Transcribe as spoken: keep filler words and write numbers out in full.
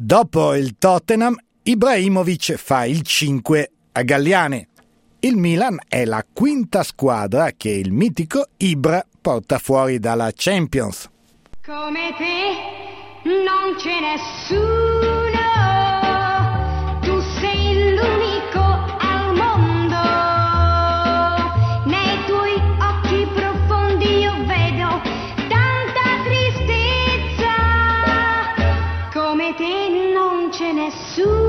Dopo il Tottenham, Ibrahimovic fa il cinque a Galliane. Il Milan è la quinta squadra che il mitico Ibra porta fuori dalla Champions. Come te non c'è nessuno, tu sei l'unico al mondo, nei tuoi occhi profondi io vedo tanta tristezza, come te non c'è nessuno.